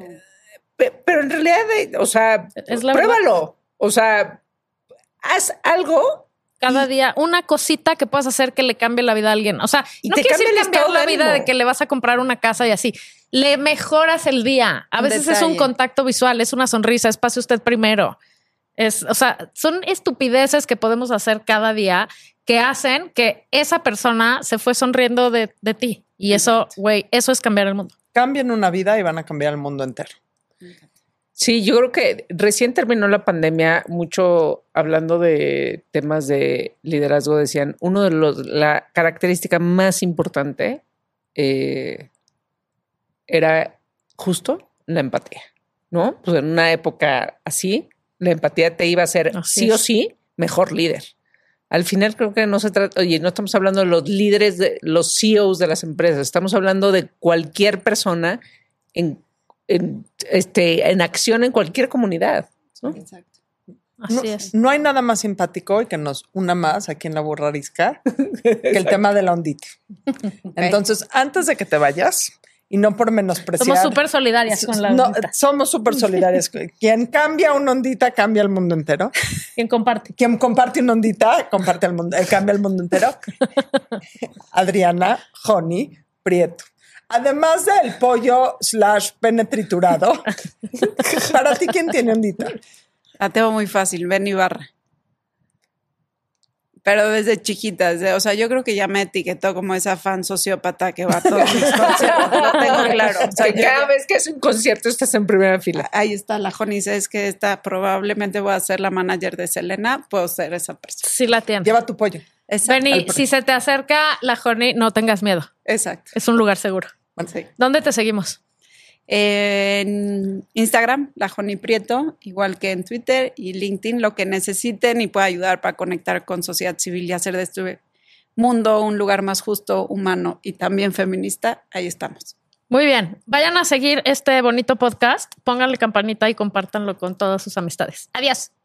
Pe- Pero en realidad, eh, o sea, Es la pruébalo. O sea, haz algo. Cada día una cosita que puedas hacer que le cambie la vida a alguien. O sea, Y no te quiere decir cambia el cambiar estado la de vida ánimo. de que le vas a comprar una casa y así. Le mejoras el día. A Un veces es un detalle. contacto visual, es una sonrisa, es pase usted primero. Es, o sea, son estupideces que podemos hacer cada día que hacen que esa persona se fue sonriendo de, de ti. Y eso, güey, eso es cambiar el mundo. Cambien una vida y van a cambiar el mundo entero. Sí, yo creo que recién terminó la pandemia, mucho hablando de temas de liderazgo, decían, uno de los, la característica más importante eh, era justo la empatía, ¿no? Pues en una época así, la empatía te iba a hacer Así sí o es. sí mejor líder. Al final creo que no se trata, oye, no estamos hablando de los líderes, de los C E Os de las empresas, estamos hablando de cualquier persona en, en, este, en acción en cualquier comunidad, ¿no? Exacto. Así no, es. no hay nada más simpático y que nos una más aquí en la burrarisca que el tema de la ondita. Entonces, antes de que te vayas, y no por menospreciar. Somos súper solidarias con la no, ondita. somos súper solidarias. Quien cambia una ondita, cambia el mundo entero. Quien comparte. Quien comparte una ondita, comparte el mundo, eh, cambia el mundo entero. Adriana Joni Prieto. Además del pollo slash pene triturado, para ti, ¿quién tiene ondita? La tengo muy fácil, Ben Ibarra. Pero desde chiquita, desde- o sea, yo creo que ya me etiquetó como esa fan sociópata que va a todos mis conciertos, lo tengo claro. O sea, Que yo- cada vez que es un concierto estás en primera fila. ahí está la Joni, es que esta probablemente voy a ser la manager de Selena, puedo ser esa persona. Sí la tiene. Lleva tu pollo. Exacto. Benny, si se te acerca la Joni, no tengas miedo. Exacto. Es un lugar seguro. Sí. ¿Dónde te seguimos? En Instagram, La Joni Prieto, igual que en Twitter y LinkedIn, lo que necesiten y pueda ayudar para conectar con sociedad civil y hacer de este mundo un lugar más justo, humano y también feminista. Ahí estamos. Muy bien. Vayan a seguir este bonito podcast, pónganle campanita y compártanlo con todas sus amistades. Adiós.